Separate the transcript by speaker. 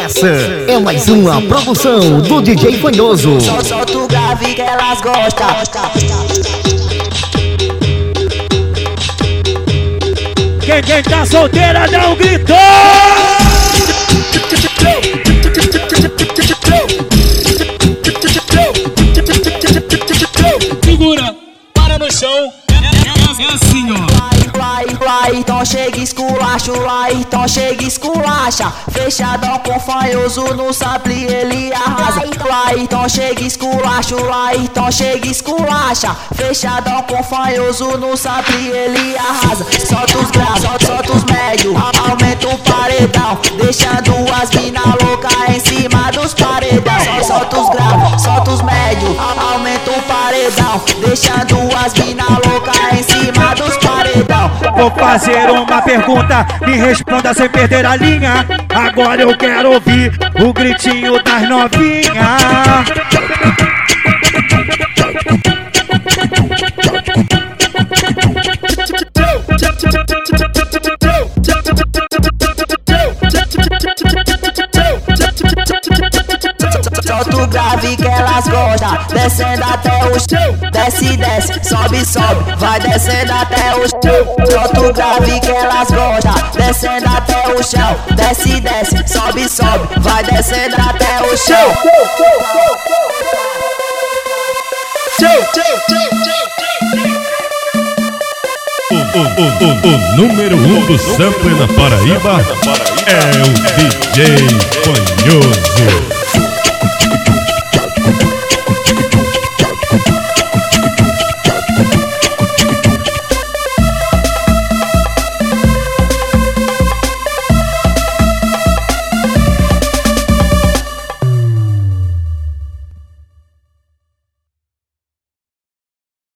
Speaker 1: Essa é mais uma produção do DJ Fanhoso.
Speaker 2: Solta o grave que elas gostam.
Speaker 3: Quem tá solteira dá um grito! Segura, para no chão. É assim, ó.
Speaker 2: Lá, então chega esculacho, lá, então chega esculacha. Fechadão com Fanhoso no sample ele arrasa. Lá, então chega esculacho, lá, então chega esculacha. Fechadão com Fanhoso no sample ele arrasa. Solta os graves, solta os médios, aumenta o paredão, deixando as mina louca em cima dos paredão. Solta os graves, solta os médios, aumenta o paredão, deixando as mina louca em cima dos paredão.
Speaker 3: Vou fazer uma pergunta, me responda sem perder a linha. Agora eu quero ouvir o gritinho das novinhas.
Speaker 2: Solta o grave que elas gostam, descendo até o chão. Desce, desce, sobe, sobe, vai descendo até o chão. Solta o grave que elas gostam, descendo até o chão. Desce, desce, sobe, sobe, vai descendo até o chão.
Speaker 4: O número 1 do sample na Paraíba é o DJ Fanhoso.